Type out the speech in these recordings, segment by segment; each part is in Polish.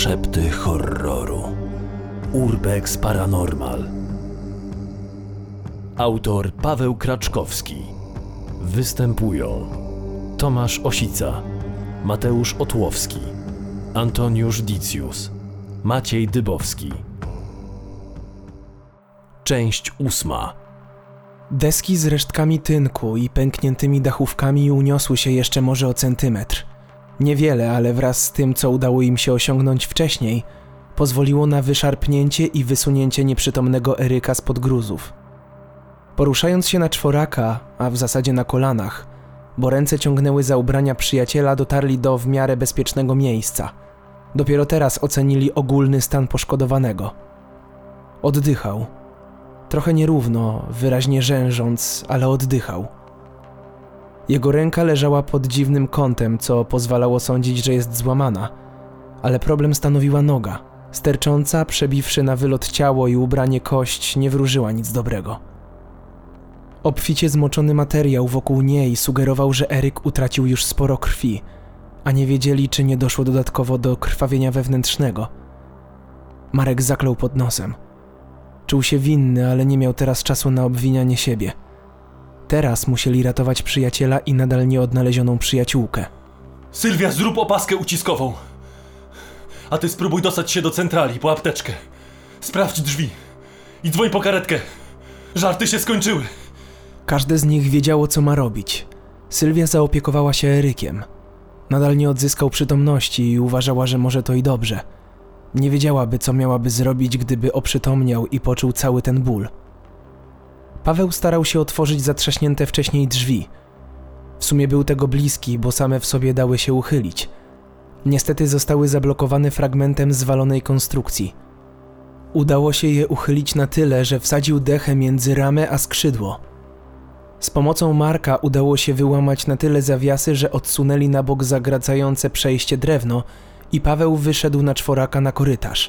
Szepty horroru. Urbex Paranormal. Autor Paweł Kraczkowski. Występują Tomasz Osica, Mateusz Otłowski, Antoniusz Dicjus, Maciej Dybowski. Część 8. Deski z resztkami tynku i pękniętymi dachówkami uniosły się jeszcze może o centymetr. Niewiele, ale wraz z tym, co udało im się osiągnąć wcześniej, pozwoliło na wyszarpnięcie i wysunięcie nieprzytomnego Eryka spod gruzów. Poruszając się na czworaka, a w zasadzie na kolanach, bo ręce ciągnęły za ubrania przyjaciela, dotarli do w miarę bezpiecznego miejsca. Dopiero teraz ocenili ogólny stan poszkodowanego. Oddychał. Trochę nierówno, wyraźnie rzężąc, ale oddychał. Jego ręka leżała pod dziwnym kątem, co pozwalało sądzić, że jest złamana, ale problem stanowiła noga. Stercząca, przebiwszy na wylot ciało i ubranie kość, nie wróżyła nic dobrego. Obficie zmoczony materiał wokół niej sugerował, że Eryk utracił już sporo krwi, a nie wiedzieli, czy nie doszło dodatkowo do krwawienia wewnętrznego. Marek zaklął pod nosem. Czuł się winny, ale nie miał teraz czasu na obwinianie siebie. Teraz musieli ratować przyjaciela i nadal nieodnalezioną przyjaciółkę. Sylwia, zrób opaskę uciskową. A ty spróbuj dostać się do centrali, po apteczkę. Sprawdź drzwi. I dzwoń po karetkę. Żarty się skończyły. Każde z nich wiedziało, co ma robić. Sylwia zaopiekowała się Erykiem. Nadal nie odzyskał przytomności i uważała, że może to i dobrze. Nie wiedziałaby, co miałaby zrobić, gdyby oprzytomniał i poczuł cały ten ból. Paweł starał się otworzyć zatrzaśnięte wcześniej drzwi. W sumie był tego bliski, bo same w sobie dały się uchylić. Niestety zostały zablokowane fragmentem zwalonej konstrukcji. Udało się je uchylić na tyle, że wsadził dechę między ramę a skrzydło. Z pomocą Marka udało się wyłamać na tyle zawiasy, że odsunęli na bok zagradzające przejście drewno i Paweł wyszedł na czworaka na korytarz.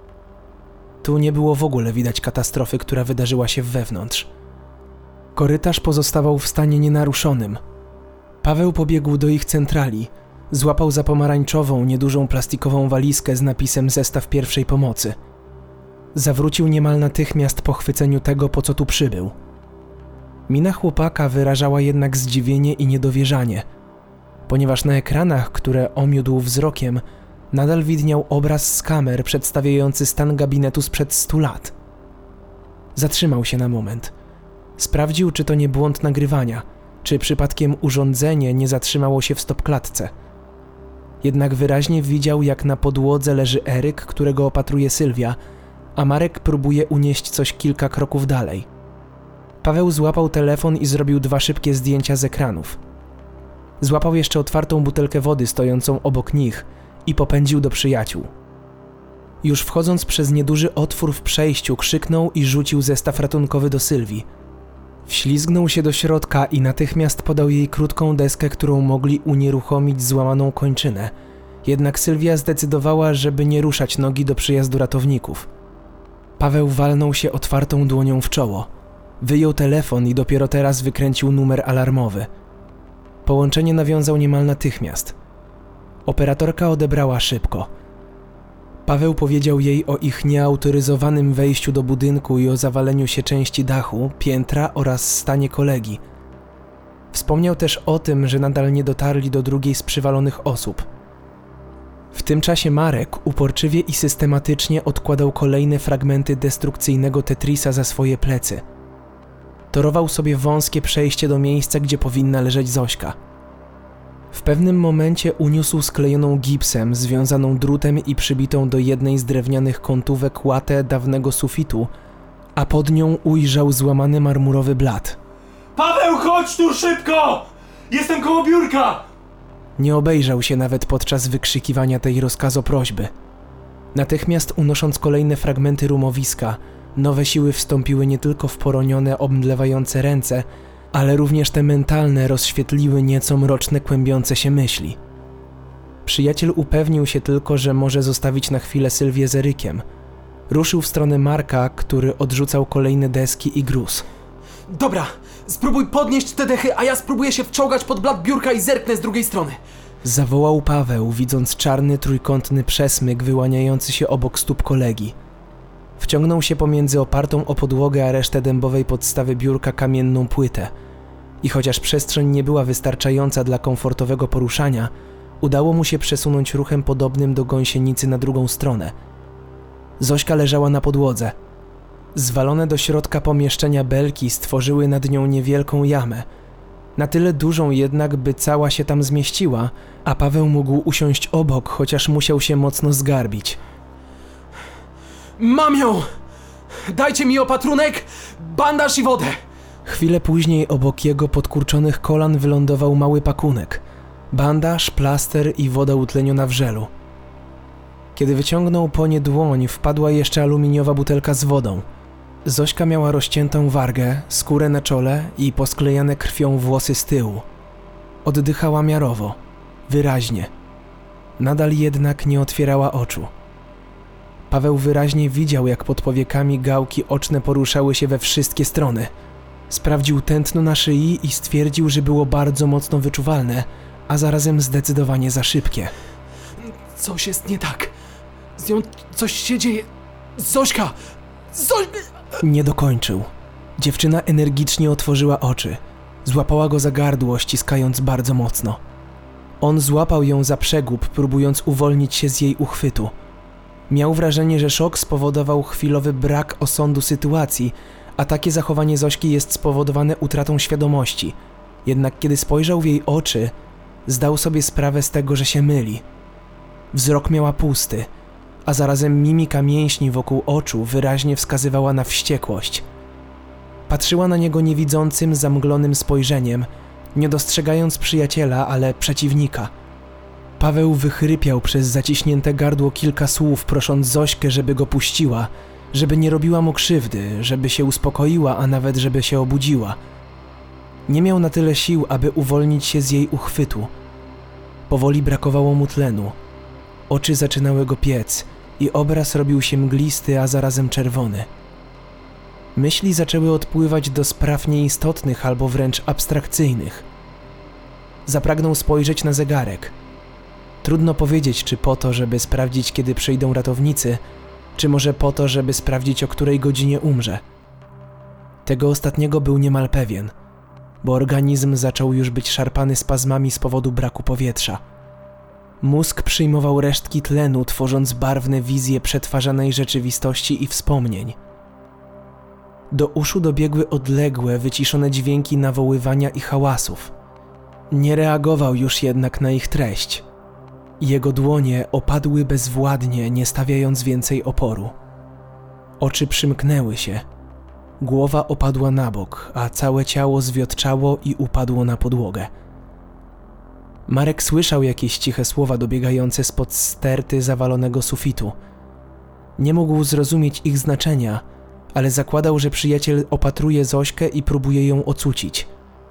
Tu nie było w ogóle widać katastrofy, która wydarzyła się wewnątrz. Korytarz pozostawał w stanie nienaruszonym. Paweł pobiegł do ich centrali, złapał za pomarańczową, niedużą plastikową walizkę z napisem Zestaw pierwszej pomocy. Zawrócił niemal natychmiast po chwyceniu tego, po co tu przybył. Mina chłopaka wyrażała jednak zdziwienie i niedowierzanie, ponieważ na ekranach, które omiódł wzrokiem, nadal widniał obraz z kamer przedstawiający stan gabinetu sprzed 100 lat. Zatrzymał się na moment. Sprawdził, czy to nie błąd nagrywania, czy przypadkiem urządzenie nie zatrzymało się w stopklatce. Jednak wyraźnie widział, jak na podłodze leży Eryk, którego opatruje Sylwia, a Marek próbuje unieść coś kilka kroków dalej. Paweł złapał telefon i zrobił 2 szybkie zdjęcia z ekranów. Złapał jeszcze otwartą butelkę wody stojącą obok nich i popędził do przyjaciół. Już wchodząc przez nieduży otwór w przejściu, krzyknął i rzucił zestaw ratunkowy do Sylwii. Wślizgnął się do środka i natychmiast podał jej krótką deskę, którą mogli unieruchomić złamaną kończynę. Jednak Sylwia zdecydowała, żeby nie ruszać nogi do przyjazdu ratowników. Paweł walnął się otwartą dłonią w czoło. Wyjął telefon i dopiero teraz wykręcił numer alarmowy. Połączenie nawiązał niemal natychmiast. Operatorka odebrała szybko. Paweł powiedział jej o ich nieautoryzowanym wejściu do budynku i o zawaleniu się części dachu, piętra oraz stanie kolegi. Wspomniał też o tym, że nadal nie dotarli do drugiej z przywalonych osób. W tym czasie Marek uporczywie i systematycznie odkładał kolejne fragmenty destrukcyjnego Tetrisa za swoje plecy. Torował sobie wąskie przejście do miejsca, gdzie powinna leżeć Zośka. W pewnym momencie uniósł sklejoną gipsem, związaną drutem i przybitą do jednej z drewnianych kątówek łatę dawnego sufitu, a pod nią ujrzał złamany marmurowy blat. Paweł, chodź tu szybko! Jestem koło biurka! Nie obejrzał się nawet podczas wykrzykiwania tej rozkazoprośby. Natychmiast unosząc kolejne fragmenty rumowiska, nowe siły wstąpiły nie tylko w poronione, omdlewające ręce, ale również te mentalne rozświetliły nieco mroczne, kłębiące się myśli. Przyjaciel upewnił się tylko, że może zostawić na chwilę Sylwię z Erykiem. Ruszył w stronę Marka, który odrzucał kolejne deski i gruz. Dobra, spróbuj podnieść te dechy, a ja spróbuję się wczołgać pod blat biurka i zerknę z drugiej strony. Zawołał Paweł, widząc czarny trójkątny przesmyk wyłaniający się obok stóp kolegi. Wciągnął się pomiędzy opartą o podłogę a resztę dębowej podstawy biurka kamienną płytę. I chociaż przestrzeń nie była wystarczająca dla komfortowego poruszania, udało mu się przesunąć ruchem podobnym do gąsienicy na drugą stronę. Zośka leżała na podłodze. Zwalone do środka pomieszczenia belki stworzyły nad nią niewielką jamę. Na tyle dużą jednak, by cała się tam zmieściła, a Paweł mógł usiąść obok, chociaż musiał się mocno zgarbić. Mam ją! Dajcie mi opatrunek, bandaż i wodę! Chwilę później obok jego podkurczonych kolan wylądował mały pakunek. Bandaż, plaster i woda utleniona w żelu. Kiedy wyciągnął po nie dłoń, wpadła jeszcze aluminiowa butelka z wodą. Zośka miała rozciętą wargę, skórę na czole i posklejane krwią włosy z tyłu. Oddychała miarowo, wyraźnie. Nadal jednak nie otwierała oczu. Paweł wyraźnie widział, jak pod powiekami gałki oczne poruszały się we wszystkie strony. Sprawdził tętno na szyi i stwierdził, że było bardzo mocno wyczuwalne, a zarazem zdecydowanie za szybkie. Coś jest nie tak. Z nią coś się dzieje. Zośka! Zośka! Nie dokończył. Dziewczyna energicznie otworzyła oczy. Złapała go za gardło, ściskając bardzo mocno. On złapał ją za przegub, próbując uwolnić się z jej uchwytu. Miał wrażenie, że szok spowodował chwilowy brak osądu sytuacji, a takie zachowanie Zośki jest spowodowane utratą świadomości. Jednak kiedy spojrzał w jej oczy, zdał sobie sprawę z tego, że się myli. Wzrok miała pusty, a zarazem mimika mięśni wokół oczu wyraźnie wskazywała na wściekłość. Patrzyła na niego niewidzącym, zamglonym spojrzeniem, nie dostrzegając przyjaciela, ale przeciwnika. Paweł wychrypiał przez zaciśnięte gardło kilka słów, prosząc Zośkę, żeby go puściła, żeby nie robiła mu krzywdy, żeby się uspokoiła, a nawet żeby się obudziła. Nie miał na tyle sił, aby uwolnić się z jej uchwytu. Powoli brakowało mu tlenu. Oczy zaczynały go piec i obraz robił się mglisty, a zarazem czerwony. Myśli zaczęły odpływać do spraw nieistotnych albo wręcz abstrakcyjnych. Zapragnął spojrzeć na zegarek. Trudno powiedzieć, czy po to, żeby sprawdzić, kiedy przyjdą ratownicy, czy może po to, żeby sprawdzić, o której godzinie umrze. Tego ostatniego był niemal pewien, bo organizm zaczął już być szarpany spazmami z powodu braku powietrza. Mózg przyjmował resztki tlenu, tworząc barwne wizje przetwarzanej rzeczywistości i wspomnień. Do uszu dobiegły odległe, wyciszone dźwięki nawoływania i hałasów. Nie reagował już jednak na ich treść. Jego dłonie opadły bezwładnie, nie stawiając więcej oporu. Oczy przymknęły się. Głowa opadła na bok, a całe ciało zwiotczało i upadło na podłogę. Marek słyszał jakieś ciche słowa dobiegające spod sterty zawalonego sufitu. Nie mógł zrozumieć ich znaczenia, ale zakładał, że przyjaciel opatruje Zośkę i próbuje ją ocucić.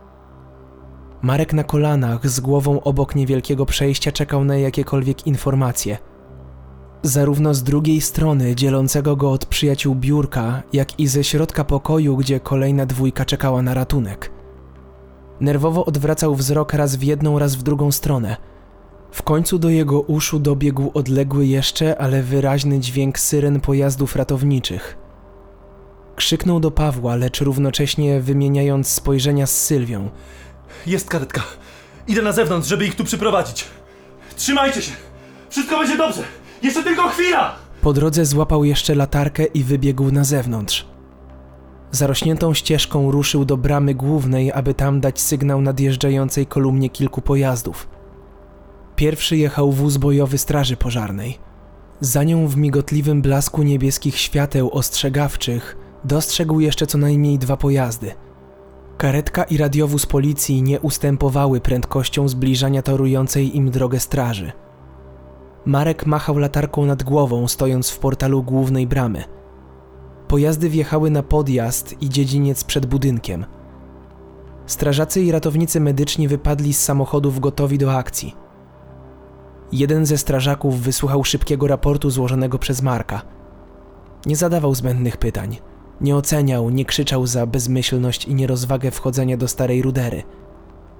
Marek na kolanach, z głową obok niewielkiego przejścia, czekał na jakiekolwiek informacje. Zarówno z drugiej strony, dzielącego go od przyjaciół biurka, jak i ze środka pokoju, gdzie kolejna dwójka czekała na ratunek. Nerwowo odwracał wzrok raz w jedną, raz w drugą stronę. W końcu do jego uszu dobiegł odległy jeszcze, ale wyraźny dźwięk syren pojazdów ratowniczych. Krzyknął do Pawła, lecz równocześnie wymieniając spojrzenia z Sylwią. Jest karetka. Idę na zewnątrz, żeby ich tu przyprowadzić. Trzymajcie się! Wszystko będzie dobrze! Jeszcze tylko chwila! Po drodze złapał jeszcze latarkę i wybiegł na zewnątrz. Zarośniętą ścieżką ruszył do bramy głównej, aby tam dać sygnał nadjeżdżającej kolumnie kilku pojazdów. Pierwszy jechał wóz bojowy straży pożarnej. Za nią w migotliwym blasku niebieskich świateł ostrzegawczych dostrzegł jeszcze co najmniej 2 pojazdy. Karetka i radiowóz policji nie ustępowały prędkością zbliżania torującej im drogę straży. Marek machał latarką nad głową, stojąc w portalu głównej bramy. Pojazdy wjechały na podjazd i dziedziniec przed budynkiem. Strażacy i ratownicy medyczni wypadli z samochodów gotowi do akcji. Jeden ze strażaków wysłuchał szybkiego raportu złożonego przez Marka. Nie zadawał zbędnych pytań. Nie oceniał, nie krzyczał za bezmyślność i nierozwagę wchodzenia do starej rudery.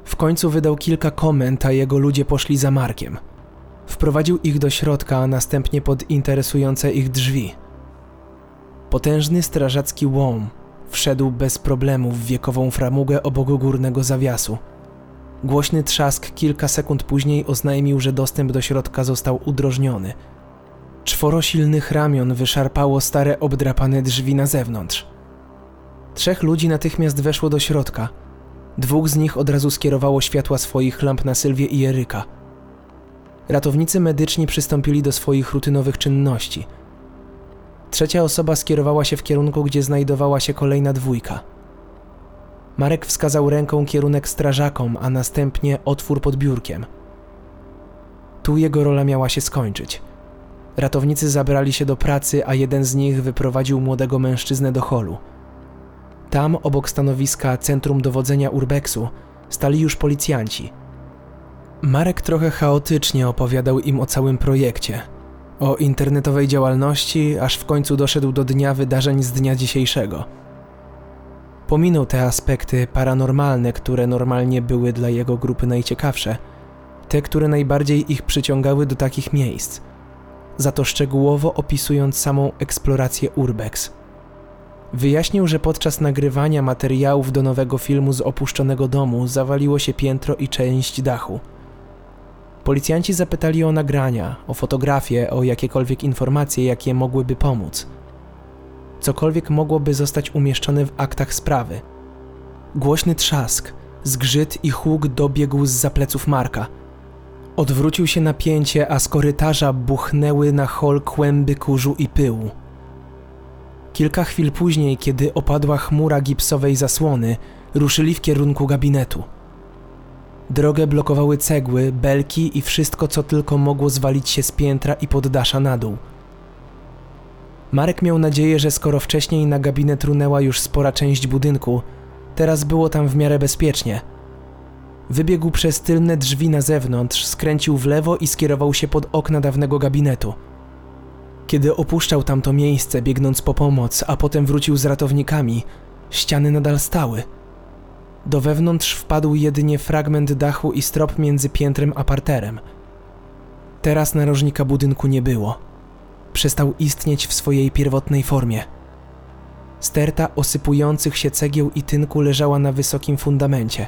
W końcu wydał kilka komend, a jego ludzie poszli za Markiem. Wprowadził ich do środka, a następnie pod interesujące ich drzwi. Potężny strażacki łom wszedł bez problemu w wiekową framugę obok górnego zawiasu. Głośny trzask kilka sekund później oznajmił, że dostęp do środka został udrożniony. 4 silnych ramion wyszarpało stare, obdrapane drzwi na zewnątrz. 3 ludzi natychmiast weszło do środka. 2 z nich od razu skierowało światła swoich lamp na Sylwię i Eryka. Ratownicy medyczni przystąpili do swoich rutynowych czynności. 3. osoba skierowała się w kierunku, gdzie znajdowała się kolejna 2. Marek wskazał ręką kierunek strażakom, a następnie otwór pod biurkiem. Tu jego rola miała się skończyć. Ratownicy zabrali się do pracy, a jeden z nich wyprowadził młodego mężczyznę do holu. Tam, obok stanowiska Centrum Dowodzenia Urbexu, stali już policjanci. Marek trochę chaotycznie opowiadał im o całym projekcie, o internetowej działalności, aż w końcu doszedł do dnia wydarzeń z dnia dzisiejszego. Pominął te aspekty paranormalne, które normalnie były dla jego grupy najciekawsze, te, które najbardziej ich przyciągały do takich miejsc, za to szczegółowo opisując samą eksplorację Urbex. Wyjaśnił, że podczas nagrywania materiałów do nowego filmu z opuszczonego domu zawaliło się piętro i część dachu. Policjanci zapytali o nagrania, o fotografie, o jakiekolwiek informacje, jakie mogłyby pomóc. Cokolwiek mogłoby zostać umieszczone w aktach sprawy. Głośny trzask, zgrzyt i huk dobiegł zza pleców Marka. Odwrócił się na pięcie, a z korytarza buchnęły na hol kłęby kurzu i pyłu. Kilka chwil później, kiedy opadła chmura gipsowej zasłony, ruszyli w kierunku gabinetu. Drogę blokowały cegły, belki i wszystko, co tylko mogło zwalić się z piętra i poddasza na dół. Marek miał nadzieję, że skoro wcześniej na gabinet runęła już spora część budynku, teraz było tam w miarę bezpiecznie. Wybiegł przez tylne drzwi na zewnątrz, skręcił w lewo i skierował się pod okna dawnego gabinetu. Kiedy opuszczał tamto miejsce, biegnąc po pomoc, a potem wrócił z ratownikami, ściany nadal stały. Do wewnątrz wpadł jedynie fragment dachu i strop między piętrem a parterem. Teraz narożnika budynku nie było. Przestał istnieć w swojej pierwotnej formie. Sterta osypujących się cegieł i tynku leżała na wysokim fundamencie.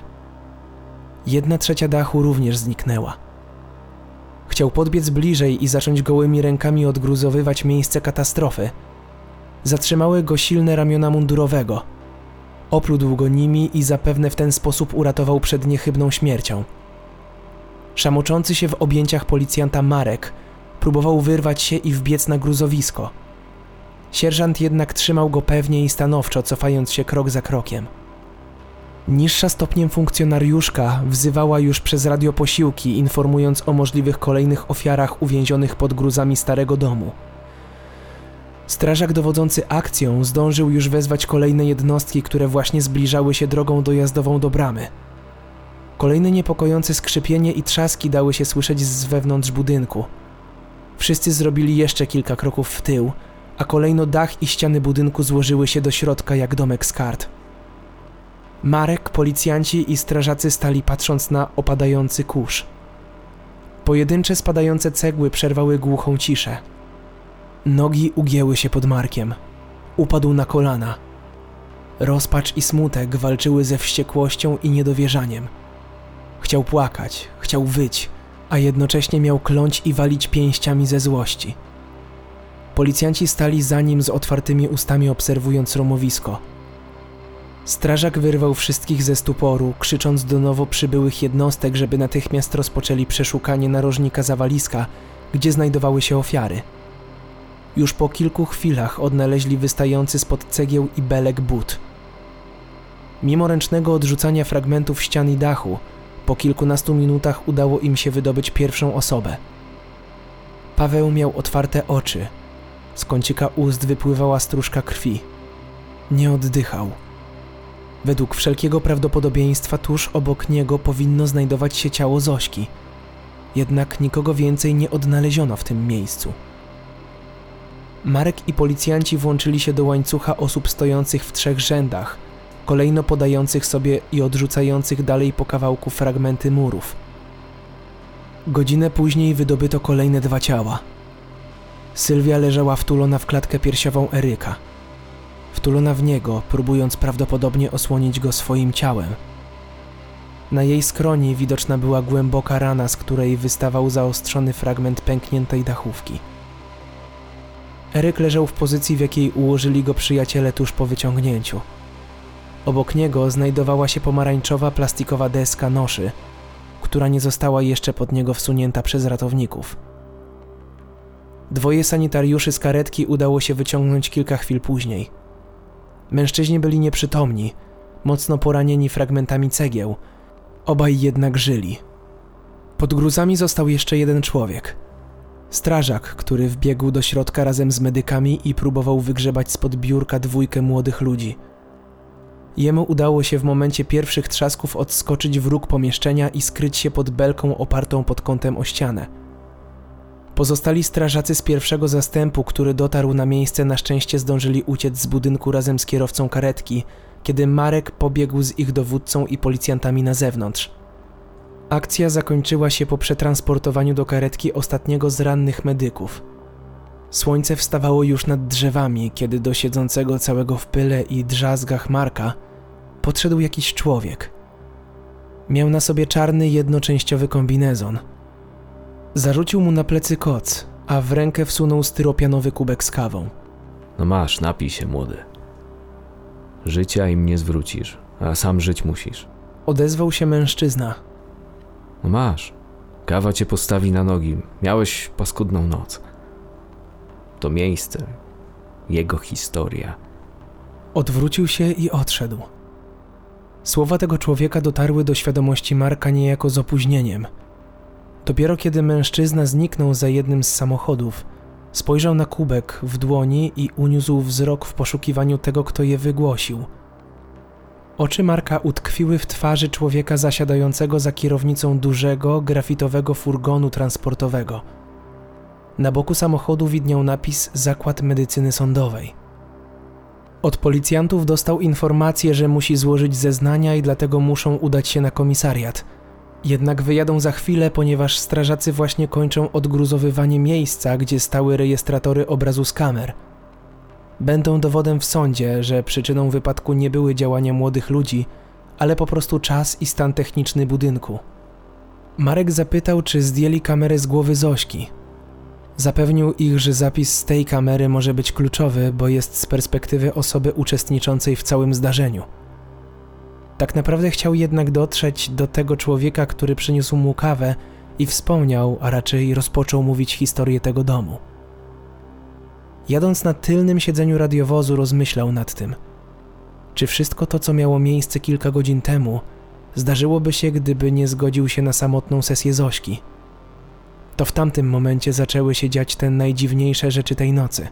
1/3 dachu również zniknęła. Chciał podbiec bliżej i zacząć gołymi rękami odgruzowywać miejsce katastrofy. Zatrzymały go silne ramiona mundurowego. Oplódł go nimi i zapewne w ten sposób uratował przed niechybną śmiercią. Szamoczący się w objęciach policjanta Marek próbował wyrwać się i wbiec na gruzowisko. Sierżant jednak trzymał go pewnie i stanowczo, cofając się krok za krokiem. Niższa stopniem funkcjonariuszka wzywała już przez radio posiłki, informując o możliwych kolejnych ofiarach uwięzionych pod gruzami starego domu. Strażak dowodzący akcją zdążył już wezwać kolejne jednostki, które właśnie zbliżały się drogą dojazdową do bramy. Kolejne niepokojące skrzypienie i trzaski dały się słyszeć z wewnątrz budynku. Wszyscy zrobili jeszcze kilka kroków w tył, a kolejno dach i ściany budynku złożyły się do środka jak domek z kart. Marek, policjanci i strażacy stali patrząc na opadający kurz. Pojedyncze spadające cegły przerwały głuchą ciszę. Nogi ugięły się pod Markiem. Upadł na kolana. Rozpacz i smutek walczyły ze wściekłością i niedowierzaniem. Chciał płakać, chciał wyć, a jednocześnie miał kląć i walić pięściami ze złości. Policjanci stali za nim z otwartymi ustami, obserwując rumowisko. Strażak wyrwał wszystkich ze stuporu, krzycząc do nowo przybyłych jednostek, żeby natychmiast rozpoczęli przeszukanie narożnika zawaliska, gdzie znajdowały się ofiary. Już po kilku chwilach odnaleźli wystający spod cegieł i belek but. Mimo ręcznego odrzucania fragmentów ścian i dachu, po kilkunastu minutach udało im się wydobyć pierwszą osobę. Paweł miał otwarte oczy. Z kącika ust wypływała stróżka krwi. Nie oddychał. Według wszelkiego prawdopodobieństwa tuż obok niego powinno znajdować się ciało Zośki. Jednak nikogo więcej nie odnaleziono w tym miejscu. Marek i policjanci włączyli się do łańcucha osób stojących w 3 rzędach, kolejno podających sobie i odrzucających dalej po kawałku fragmenty murów. Godzinę później wydobyto kolejne 2 ciała. Sylwia leżała wtulona w klatkę piersiową Eryka. Wtulona w niego, próbując prawdopodobnie osłonić go swoim ciałem. Na jej skroni widoczna była głęboka rana, z której wystawał zaostrzony fragment pękniętej dachówki. Eryk leżał w pozycji, w jakiej ułożyli go przyjaciele tuż po wyciągnięciu. Obok niego znajdowała się pomarańczowa plastikowa deska noszy, która nie została jeszcze pod niego wsunięta przez ratowników. 2 sanitariuszy z karetki udało się wyciągnąć kilka chwil później. Mężczyźni byli nieprzytomni, mocno poranieni fragmentami cegieł, obaj jednak żyli. Pod gruzami został jeszcze 1 człowiek. Strażak, który wbiegł do środka razem z medykami i próbował wygrzebać spod biurka 2 młodych ludzi. Jemu udało się w momencie pierwszych trzasków odskoczyć w róg pomieszczenia i skryć się pod belką opartą pod kątem o ścianę. Pozostali strażacy z pierwszego zastępu, który dotarł na miejsce, na szczęście zdążyli uciec z budynku razem z kierowcą karetki, kiedy Marek pobiegł z ich dowódcą i policjantami na zewnątrz. Akcja zakończyła się po przetransportowaniu do karetki ostatniego z rannych medyków. Słońce wstawało już nad drzewami, kiedy do siedzącego całego w pyle i drzazgach Marka podszedł jakiś człowiek. Miał na sobie czarny, jednoczęściowy kombinezon. Zarzucił mu na plecy koc, a w rękę wsunął styropianowy kubek z kawą. No masz, napij się, młody. Życia im nie zwrócisz, a sam żyć musisz. Odezwał się mężczyzna. No masz, kawa cię postawi na nogi. Miałeś paskudną noc. To miejsce, jego historia. Odwrócił się i odszedł. Słowa tego człowieka dotarły do świadomości Marka niejako z opóźnieniem. Dopiero kiedy mężczyzna zniknął za jednym z samochodów, spojrzał na kubek w dłoni i uniósł wzrok w poszukiwaniu tego, kto je wygłosił. Oczy Marka utkwiły w twarzy człowieka zasiadającego za kierownicą dużego, grafitowego furgonu transportowego. Na boku samochodu widniał napis Zakład Medycyny Sądowej. Od policjantów dostał informację, że musi złożyć zeznania i dlatego muszą udać się na komisariat. Jednak wyjadą za chwilę, ponieważ strażacy właśnie kończą odgruzowywanie miejsca, gdzie stały rejestratory obrazu z kamer. Będą dowodem w sądzie, że przyczyną wypadku nie były działania młodych ludzi, ale po prostu czas i stan techniczny budynku. Marek zapytał, czy zdjęli kamerę z głowy Zośki. Zapewnił ich, że zapis z tej kamery może być kluczowy, bo jest z perspektywy osoby uczestniczącej w całym zdarzeniu. Tak naprawdę chciał jednak dotrzeć do tego człowieka, który przyniósł mu kawę i wspomniał, a raczej rozpoczął mówić historię tego domu. Jadąc na tylnym siedzeniu radiowozu, rozmyślał nad tym. Czy wszystko to, co miało miejsce kilka godzin temu, zdarzyłoby się, gdyby nie zgodził się na samotną sesję Zośki? To w tamtym momencie zaczęły się dziać te najdziwniejsze rzeczy tej nocy.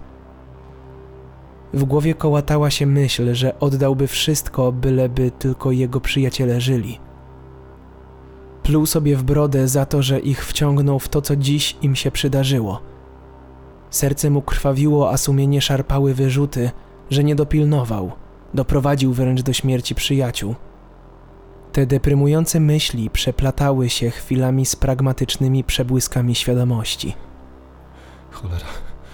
W głowie kołatała się myśl, że oddałby wszystko, byleby tylko jego przyjaciele żyli. Pluł sobie w brodę za to, że ich wciągnął w to, co dziś im się przydarzyło. Serce mu krwawiło, a sumienie szarpały wyrzuty, że nie dopilnował, doprowadził wręcz do śmierci przyjaciół. Te deprymujące myśli przeplatały się chwilami z pragmatycznymi przebłyskami świadomości. Cholera.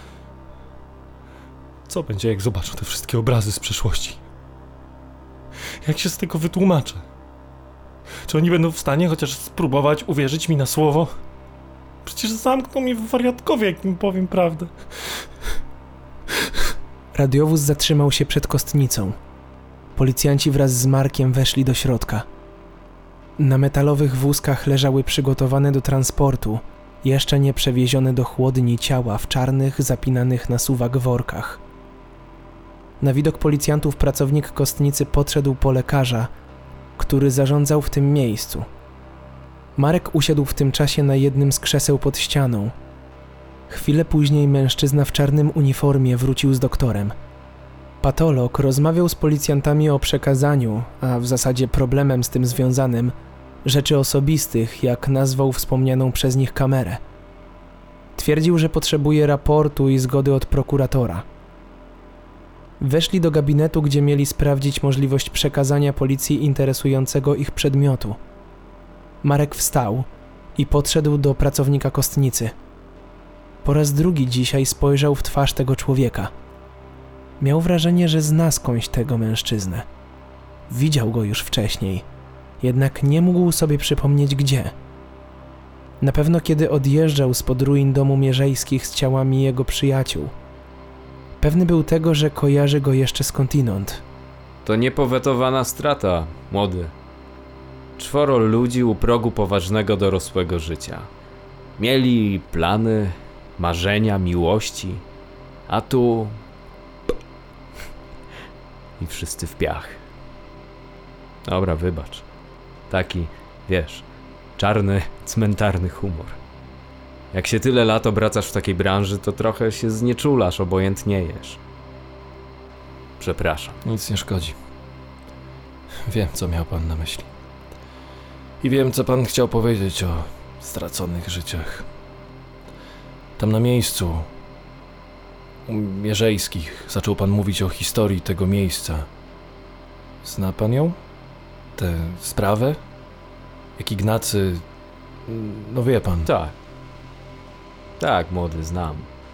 Co będzie, jak zobaczę te wszystkie obrazy z przeszłości? Jak się z tego wytłumaczę? Czy oni będą w stanie chociaż spróbować uwierzyć mi na słowo? Przecież zamkną mnie w wariatkowie, jak im powiem prawdę. Radiowóz zatrzymał się przed kostnicą. Policjanci wraz z Markiem weszli do środka. Na metalowych wózkach leżały przygotowane do transportu, jeszcze nie przewiezione do chłodni ciała w czarnych, zapinanych na suwak workach. Na widok policjantów pracownik kostnicy podszedł po lekarza, który zarządzał w tym miejscu. Marek usiadł w tym czasie na jednym z krzeseł pod ścianą. Chwilę później mężczyzna w czarnym uniformie wrócił z doktorem. Patolog rozmawiał z policjantami o przekazaniu, a w zasadzie problemem z tym związanym, rzeczy osobistych, jak nazwał wspomnianą przez nich kamerę. Twierdził, że potrzebuje raportu i zgody od prokuratora. Weszli do gabinetu, gdzie mieli sprawdzić możliwość przekazania policji interesującego ich przedmiotu. Marek wstał i podszedł do pracownika kostnicy. Po raz drugi dzisiaj spojrzał w twarz tego człowieka. Miał wrażenie, że zna skądś tego mężczyznę. Widział go już wcześniej, jednak nie mógł sobie przypomnieć gdzie. Na pewno kiedy odjeżdżał spod ruin domu Mierzejskich z ciałami jego przyjaciół. Pewny był tego, że kojarzy go jeszcze skądinąd. To niepowetowana strata, młody. 4 ludzi u progu poważnego dorosłego życia. Mieli plany, marzenia, miłości, a tu... I wszyscy w piach. Dobra, wybacz. Taki, wiesz, czarny, cmentarny humor. Jak się tyle lat obracasz w takiej branży, to trochę się znieczulasz, obojętniejesz. Przepraszam. Nic nie szkodzi. Wiem, co miał pan na myśli. I wiem, co pan chciał powiedzieć o straconych życiach. Tam na miejscu, u Mierzejskich, zaczął pan mówić o historii tego miejsca. Zna pan ją? Tę sprawę? Jak Ignacy... No wie pan. Tak. Tak, młody, znam.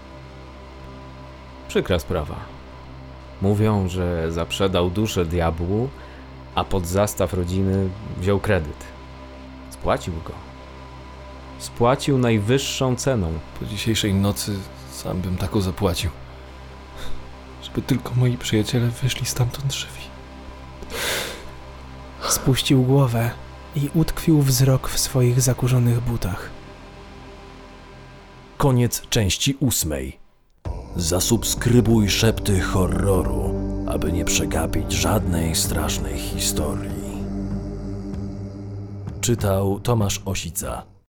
Przykra sprawa. Mówią, że zaprzedał duszę diabłu, a pod zastaw rodziny wziął kredyt. Spłacił go. Spłacił najwyższą ceną. Po dzisiejszej nocy sam bym taką zapłacił. Żeby tylko moi przyjaciele wyszli stamtąd żywi. Spuścił głowę i utkwił wzrok w swoich zakurzonych butach. Koniec części 8. Zasubskrybuj Szepty Horroru, aby nie przegapić żadnej strasznej historii. Czytał Tomasz Osica.